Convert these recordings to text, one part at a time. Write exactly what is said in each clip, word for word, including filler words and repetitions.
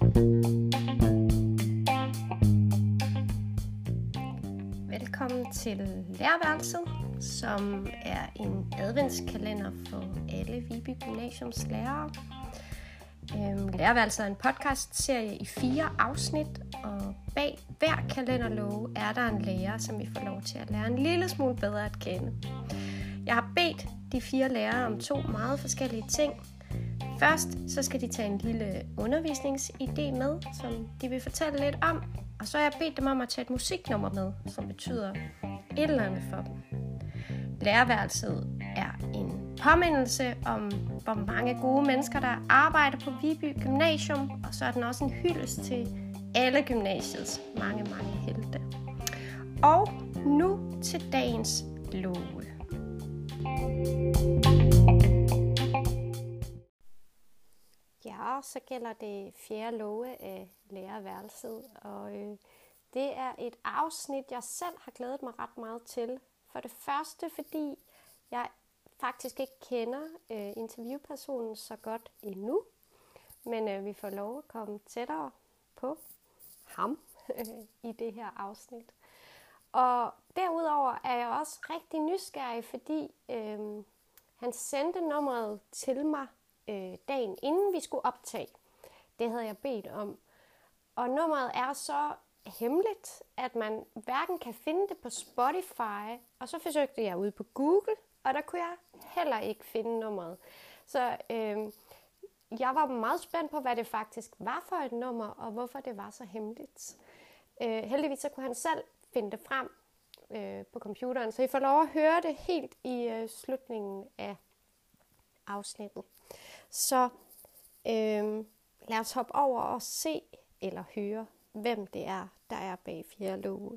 Velkommen til Lærerværelset, som er en adventskalender for alle Viby Gymnasiums lærere. Øhm, Lærerværelset er en podcastserie i fire afsnit, og bag hver kalenderlåge er der en lærer, som vi får lov til at lære en lille smule bedre at kende. Jeg har bedt de fire lærere om to meget forskellige ting. Først så skal de tage en lille undervisningsidé med, som de vil fortælle lidt om. Og så har jeg bedt dem om at tage et musiknummer med, som betyder et eller andet for dem. Lærerværelset er en påmindelse om, hvor mange gode mennesker, der arbejder på Viby Gymnasium. Og så er den også en hyldest til alle gymnasiets mange, mange helte. Og nu til dagens låge. Ja, så gælder det fjerde låge af lærerværelset, og øh, det er et afsnit, jeg selv har glædet mig ret meget til. For det første, fordi jeg faktisk ikke kender øh, interviewpersonen så godt endnu, men øh, vi får lov at komme tættere på ham øh, i det her afsnit. Og derudover er jeg også rigtig nysgerrig, fordi øh, han sendte nummeret til mig øh, dagen inden vi skulle optage. Det havde jeg bedt om. Og nummeret er så hemmeligt, at man hverken kan finde det på Spotify, og så forsøgte jeg ude på Google, og der kunne jeg heller ikke finde nummeret. Så øh, jeg var meget spændt på, hvad det faktisk var for et nummer, og hvorfor det var så hemmeligt. Øh, heldigvis så kunne han selv finde det frem øh, på computeren, så I får lov at høre det helt i øh, slutningen af afsnittet. Så øh, lad os hoppe over og se eller høre, hvem det er, der er bag fjerde låge.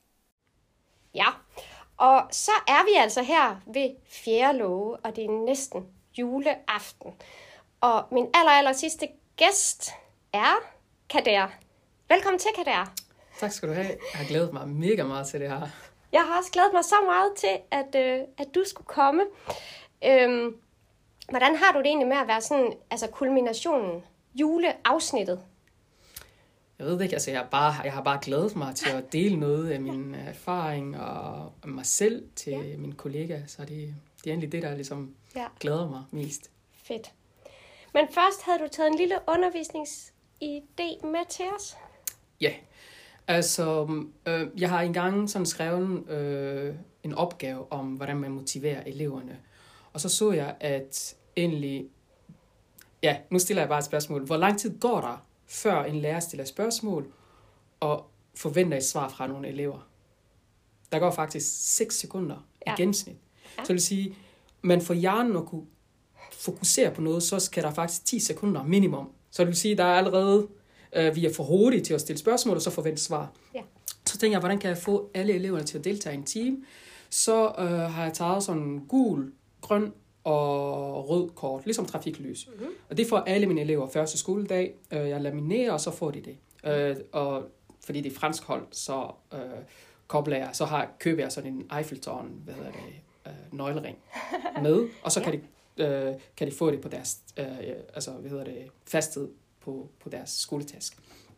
Ja, og så er vi altså her ved fjerde låge, og det er næsten juleaften. Og min aller, aller sidste gæst er Kader. Velkommen til, Kader. Tak skal du have. Jeg har glædet mig mega meget til det her. Jeg har også glædet mig så meget til, at, øh, at du skulle komme. Øhm, hvordan har du det egentlig med at være sådan, altså kulminationen, juleafsnittet? Jeg ved det ikke, altså jeg, har bare, jeg har bare glædet mig til at dele noget af min erfaring og mig selv til ja. mine kollegaer, så det, det er egentlig det, der ligesom ja. glæder mig mest. Fedt. Men først havde du taget en lille undervisningsidé med til os? Ja, altså øh, jeg har engang sådan skrevet øh, en opgave om, hvordan man motiverer eleverne. Og så så jeg, at endelig, ja, nu stiller jeg bare et spørgsmål. Hvor lang tid går der, før en lærer stiller spørgsmål og forventer et svar fra nogle elever? Der går faktisk seks sekunder ja. i gennemsnit. Ja. Så det vil sige, man får hjernen at kunne fokusere på noget, så skal der faktisk ti sekunder minimum. Så det vil sige, der er allerede, øh, vi er for hurtige til at stille spørgsmål, og så forvente svar. Ja. Så tænker jeg, hvordan kan jeg få alle eleverne til at deltage i en team? Så øh, har jeg taget sådan en gul, grøn og rød kort, ligesom trafiklys. Mm-hmm. Og det får alle mine elever første skoledag. Jeg laminerer, og så får de det. Øh, og fordi det er fransk hold, så øh, kobler jeg, så har, køber jeg sådan en Eiffeltårn, hvad hedder det, øh, nøglering med, og så ja. kan, de, øh, kan de få det på deres, øh, altså hvad hedder det, faststed på, på deres skoletaske.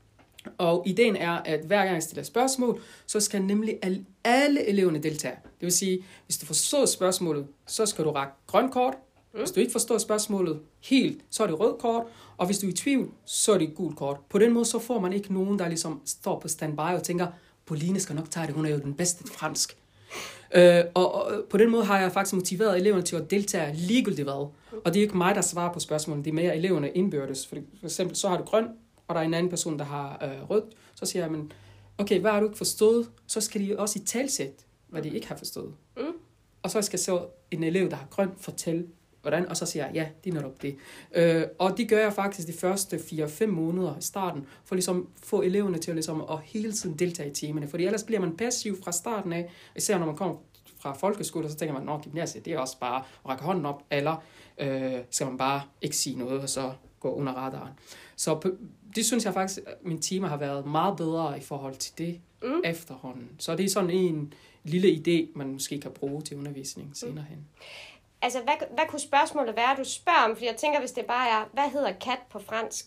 Og ideen er, at hver gang jeg stiller spørgsmål, så skal nemlig alle, alle eleverne deltage. Det vil sige, hvis du forstår spørgsmålet, så skal du række grøn kort. Hvis du ikke forstår spørgsmålet helt, så er det rød kort. Og hvis du er i tvivl, så er det gul kort. På den måde, så får man ikke nogen, der ligesom står på standby og tænker, Pauline skal nok tage det, hun er jo den bedste til fransk. Øh, og, og på den måde har jeg faktisk motiveret eleverne til at deltage ligegyldigt hvad. Og det er ikke mig, der svarer på spørgsmålet, det er mere eleverne indbyrdes. For eksempel, så har du grøn, og der er en anden person, der har øh, rødt, så siger jeg, men okay, hvad har du ikke forstået? Så skal de også i talsæt, hvad de ikke har forstået. Mm. Og så skal så en elev, der har grøn, fortælle, hvordan, og så siger jeg, ja, det er netop det. Øh, og det gør jeg faktisk de første fire fem måneder i starten, for ligesom få eleverne til at, ligesom, at hele tiden deltage i timerne. Fordi ellers bliver man passiv fra starten af, især når man kommer fra folkeskole, så tænker man, nå, gymnasiet, det er også bare at række hånden op, eller øh, skal man bare ikke sige noget, og så gå under radaren. Så på, det synes jeg faktisk, at mine timer har været meget bedre i forhold til det mm. efterhånden. Så det er sådan en lille idé, man måske kan bruge til undervisning senere hen. Altså, hvad, hvad kunne spørgsmålet være, du spørger om? Fordi jeg tænker, hvis det bare er, hvad hedder kat på fransk?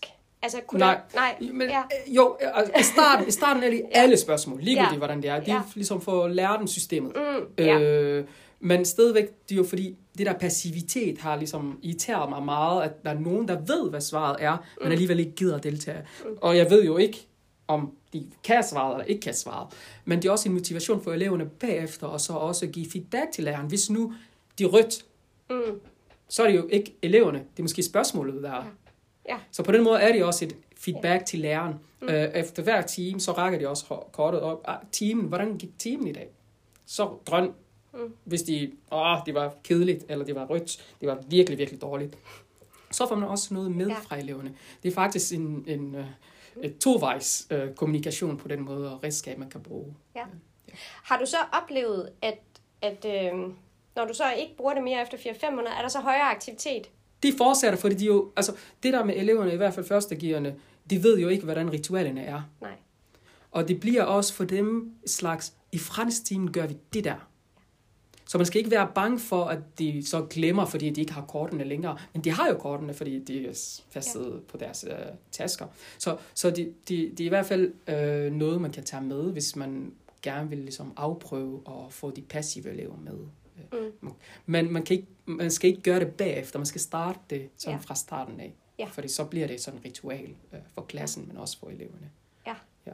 Altså, kunne Nej, det, nej, men ja. jo, altså, i starten, i starten er det Ja. alle spørgsmål, ligegyldigt Ja. hvordan det er. Det er Ja. ligesom for at lære dem systemet. Mm, ja. øh, men stadigvæk, det er jo fordi, det der passivitet har ligesom irriteret mig meget, at der er nogen, der ved, hvad svaret er, men alligevel ikke gider at deltage. Mm. Og jeg ved jo ikke, om de kan svaret eller ikke kan svaret. Men det er også en motivation for eleverne bagefter, og så også give feedback til læreren. Hvis nu de er rødt, Mm. så er det jo ikke eleverne. Det er måske spørgsmålet, der er. Ja. Ja. Så på den måde er det også et feedback ja. til læreren. Mm. Øh, efter hver time, så rækker de også kortet op. Ah, timen, hvordan gik timen i dag? Så grøn. Mm. Hvis de, åh, det var kedeligt, eller det var rødt, det var virkelig, virkelig dårligt. Så får man også noget med ja. fra eleverne. Det er faktisk en, en et tovejs øh, kommunikation på den måde, og redskab, man kan bruge. Ja. Ja. Har du så oplevet, at, at øh, når du så ikke bruger det mere efter fire fem måneder, er der så højere aktivitet? De fortsætter, fordi de jo, altså det der med eleverne, i hvert fald førstegiverne, de ved jo ikke, hvordan ritualerne er. Nej. Og det bliver også for dem et slags, i fransktimen gør vi det der. Så man skal ikke være bange for, at de så glemmer, fordi de ikke har kortene længere. Men de har jo kortene, fordi de er fastet ja. på deres øh, tasker. Så, så det de, de er i hvert fald øh, noget, man kan tage med, hvis man gerne vil ligesom afprøve og få de passive elever med. Mm. Men man, kan ikke, man skal ikke gøre det bagefter. Man skal starte det sådan ja. fra starten af. Ja. Fordi så bliver det sådan et ritual øh, for klassen, men også for eleverne. Ja. Ja.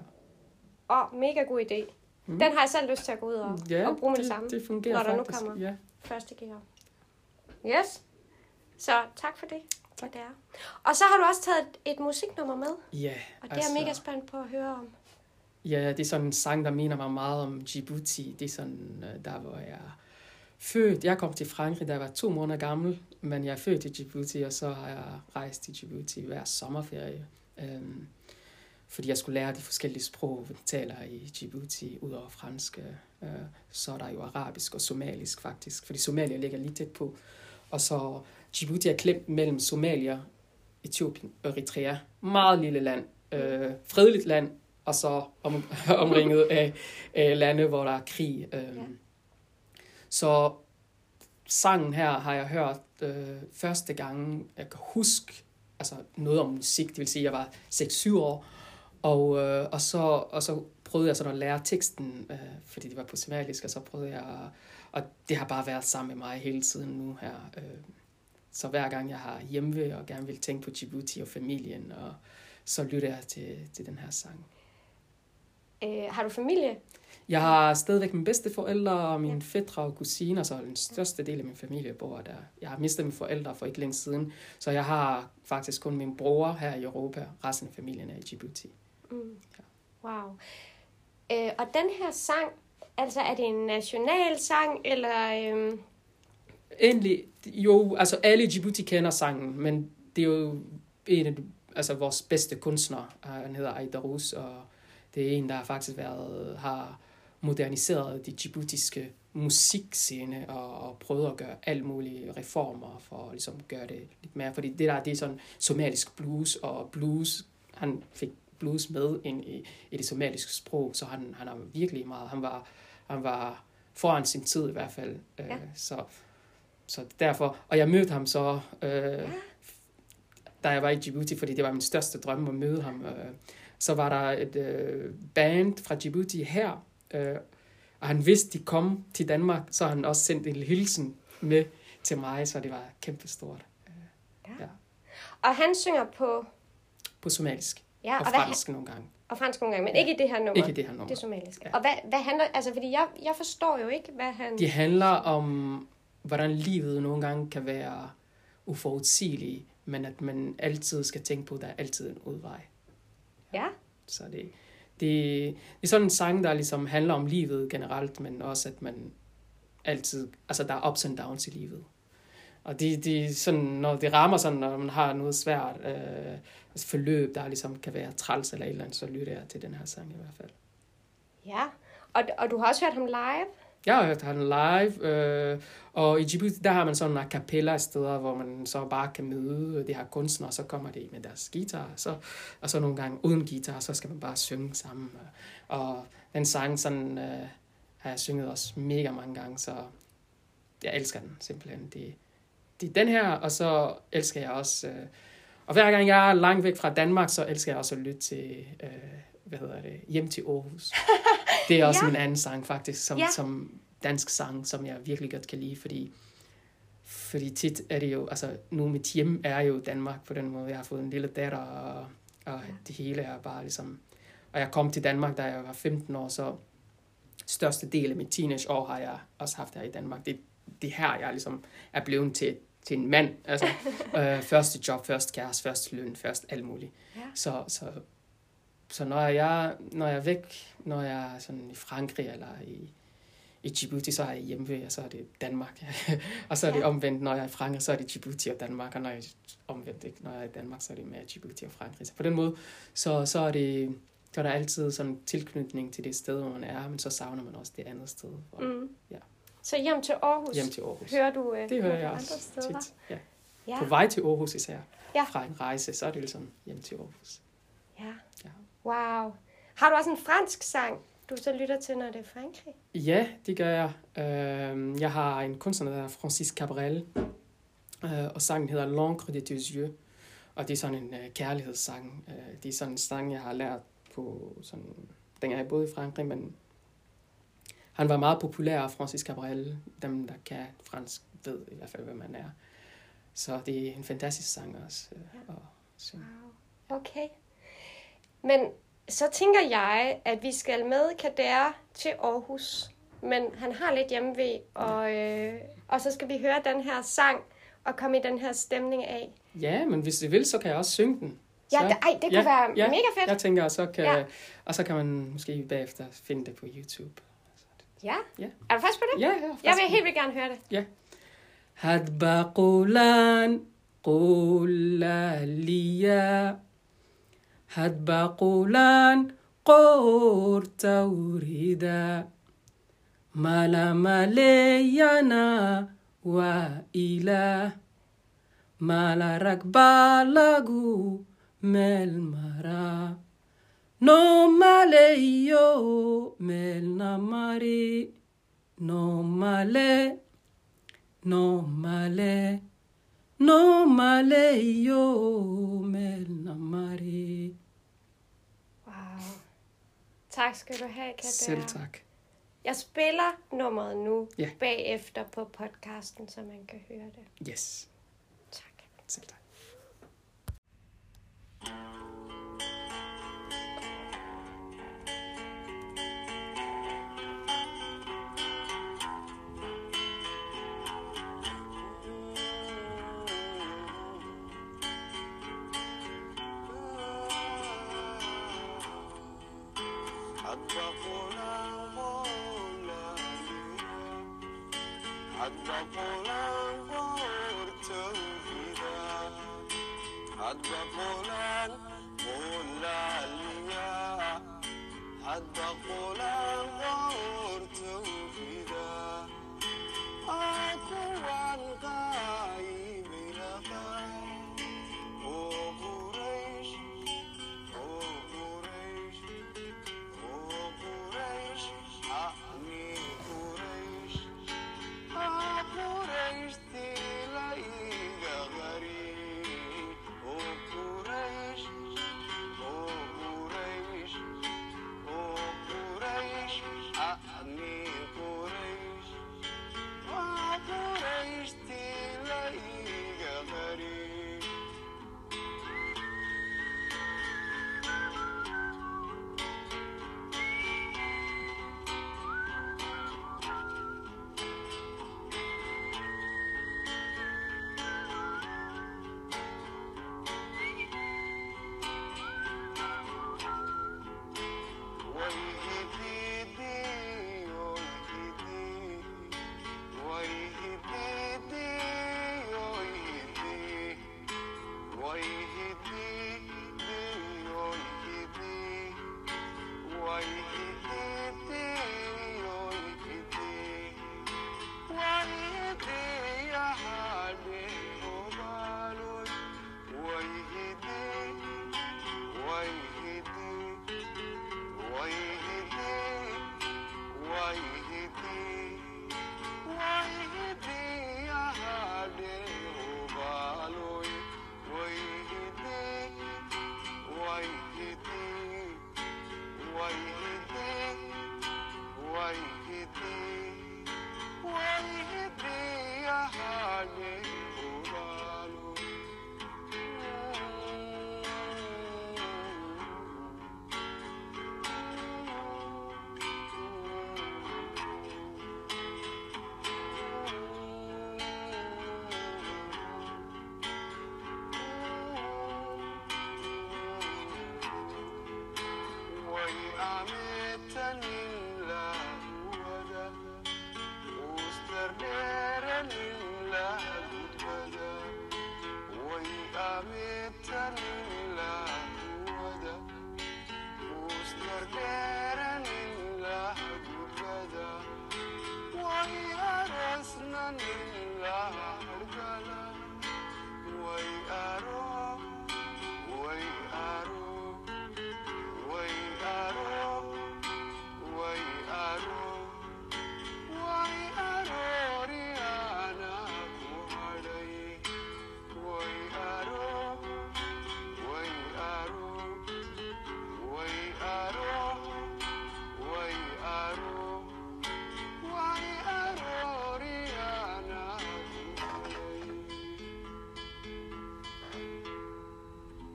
Og mega god idé. Mm. Den har jeg selv lyst til at gå ud og, ja, og bruge med det, det samme, det fungerer når der faktisk. nu kommer ja. første gear. Yes. Så tak for det. Tak. Det er. Og så har du også taget et, et musiknummer med. Ja. Og det altså, er mega spændt på at høre om. Ja, det er sådan en sang, der minder mig meget om Djibouti. Det er sådan, der hvor jeg er født. Jeg kom til Frankrig, da jeg var to måneder gammel, men jeg er født i Djibouti, og så har jeg rejst til Djibouti hver sommerferie. Øhm, fordi jeg skulle lære de forskellige sprog, vi taler i Djibouti, ud over fransk. Øh, så er der jo arabisk og somalisk faktisk, fordi Somalia ligger lige tæt på. Og så Djibouti er klemt mellem Somalia, Etiopien og Eritrea. Meget lille land, øh, fredeligt land, og så om, omringet af, af lande, hvor der er krig. Øh. Ja. Så sangen her har jeg hørt øh, første gang, jeg kan huske altså noget om musik, det vil sige, at jeg var seks syv år, og, øh, og, så, og så prøvede jeg sådan at lære teksten, øh, fordi det var på somalisk, og så prøvede jeg, og det har bare været sammen med mig hele tiden nu her. Øh, så hver gang jeg har hjemme og gerne vil tænke på Djibouti og familien, og så lytter jeg til, til den her sang. Øh, har du familie? Jeg har stadigvæk mine bedsteforældre og mine ja. fætre og kusiner, så den største del af min familie bor der. Jeg har mistet mine forældre for ikke længe siden, så jeg har faktisk kun min bror her i Europa, resten af familien er i Djibouti. Mm. Ja. Wow. Øh, og den her sang, altså er det en national sang, eller... Øh... Endelig, jo, altså alle i Djibouti kender sangen, men det er jo en af de, altså vores bedste kunstnere, han hedder Aidarus, og det er en, der faktisk været, har moderniseret de djiboutiske musikscene og, og prøvet at gøre alle mulige reformer for at ligesom gøre det lidt mere. Fordi det der, det er sådan somalisk blues, og blues, han fik blues med ind i, i det somaliske sprog, så han, han er virkelig meget, han var, han var foran sin tid i hvert fald. Ja. Øh, så, så derfor, og jeg mødte ham så, øh, ja. da jeg var i Djibouti, fordi det var min største drøm at møde ham. Øh, så var der et øh, band fra Djibouti her, øh, og han vidste, de kom til Danmark, så han også sendt en hilsen med til mig, så det var kæmpestort. Øh, ja. Ja. Og han synger på... På somalisk. Ja, og, og fransk nogle gange. Og fransk nogle gange, men ja. ikke i det her nummer. Ikke i det her nummer. Det er somalisk. Ja. Og hvad, hvad handler... Altså, fordi jeg, jeg forstår jo ikke, hvad han... Det handler om, hvordan livet nogle gange kan være uforudsigeligt, men at man altid skal tænke på, at der er altid en udvej. Ja. Så det, det, det er sådan en sang, der ligesom handler om livet generelt, men også at man altid, altså der er ups and downs i livet. Og det, det sådan, når det rammer sådan, når man har noget svært øh, forløb, der ligesom kan være træls eller et eller andet, så lytter jeg til den her sang i hvert fald. Ja, og, og du har også hørt ham live? Jeg har hørt ham live, øh, og i Djibouti, der har man sådan en a cappella steder, hvor man så bare kan møde de her kunstnere, så kommer de med deres guitar, så, og så nogle gange uden guitar, så skal man bare synge sammen. Og den sang sådan, øh, har jeg synget også mega mange gange, så jeg elsker den simpelthen. Det, det er den her, og så elsker jeg også øh, Og hver gang jeg er langt væk fra Danmark, så elsker jeg også at lytte til, øh, hvad hedder det, Hjem til Aarhus. Det er også ja. min anden sang faktisk, som, ja. som dansk sang, som jeg virkelig godt kan lide, fordi, fordi tit er det jo, altså nu mit hjem er jo Danmark på den måde. Jeg har fået en lille datter, og, og ja. det hele er bare ligesom... Og jeg kom til Danmark, da jeg var femten år, så største del af mit teenageår har jeg også haft her i Danmark. Det, det her, jeg ligesom er blevet til, til en mand. Altså, øh, første job, første kæreste, første løn, først alt muligt. Ja. Så, så, så når, jeg, når jeg er væk, når jeg er sådan i Frankrig eller i, i Djibouti, så er jeg hjemme, og så er det Danmark. Og så er det ja. omvendt, når jeg er i Frankrig, så er det Djibouti og Danmark. Og når jeg er omvendt, ikke? Når jeg er i Danmark, så er det med Djibouti og Frankrig. Så på den måde, så, så er det... Så er der altid sådan en tilknytning til det sted, hvor man er, men så savner man også det andet sted. Og, mm. ja. Så hjem til Aarhus? Hjem til Aarhus. Hører du øh, det hører jeg andre steder? Tit, ja. Ja. På vej til Aarhus især. Ja. Fra en rejse, så er det ligesom hjem til Aarhus. Ja. ja. Wow. Har du også en fransk sang, du så lytter til, når det er Frankrig? Ja, det gør jeg. Uh, jeg har en kunstner, der hedder Francis Cabrel, uh, og sangen hedder L'encre de tes yeux. Og det er sådan en uh, kærlighedssang. Uh, det er sådan en sang, jeg har lært på sådan, dengang jeg boede i Frankrig, men han var meget populær, Francis Cabrel. Dem, der kan fransk, ved i hvert fald, hvad man er. Så det er en fantastisk sang også. Ja. Og, så. Wow. Okay. Men så tænker jeg, at vi skal med Kader til Aarhus. Men han har lidt hjemmevæg, og, øh, og så skal vi høre den her sang og komme i den her stemning af. Ja, men hvis du vil, så kan jeg også synge den. Ja, det, ej, det kunne ja, være ja, mega fedt. Jeg tænker, og så kan, ja. og så kan man måske bagefter finde det på YouTube. Ja? ja. Er du frisk på det? Ja, jeg er frisk. Jeg vil helt vildt gerne høre det. Ja. Hadba qulan qulaliya hadba qulan qur tawrida mala maleyana wa ila mala rakba lagu mel mara no maleyo mel namari no male no male no maleyo mel namari. Wow. Tak skal du have, Kader. Selv tak. Jeg spiller nummeret nu ja. bagefter på podcasten, så man kan høre det. Yes. Tak. Selv tak. حد قولان